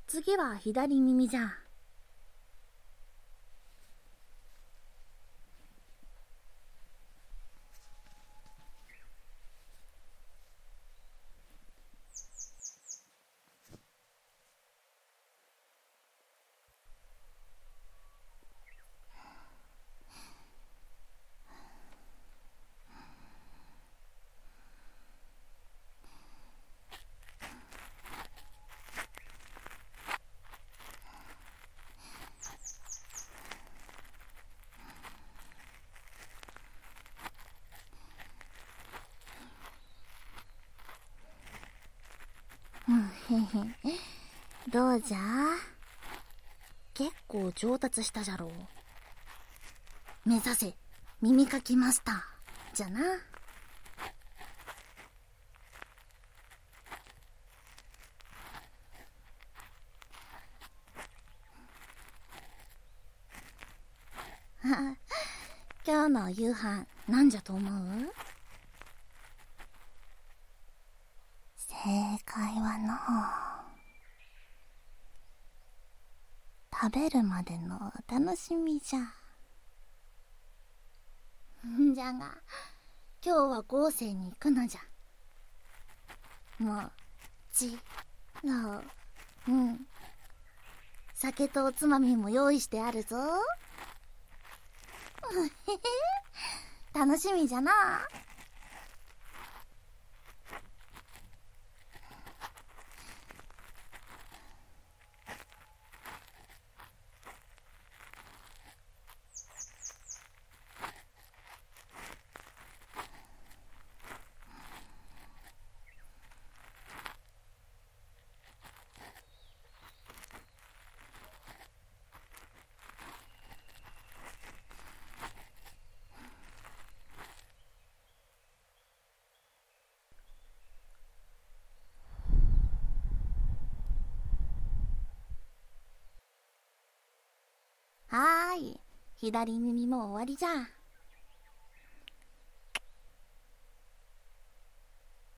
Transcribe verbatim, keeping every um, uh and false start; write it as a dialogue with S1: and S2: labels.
S1: 次は左耳じゃ。どうじゃ？結構上達したじゃろう。目指せ耳かきマスターじゃな。今日の夕飯なんじゃと思う？正解はの食べるまでのお楽しみじゃ。んじゃが今日は豪勢に行くのじゃ。もちろん酒とおつまみも用意してあるぞ。楽しみじゃな。はーい、左耳も終わりじゃ。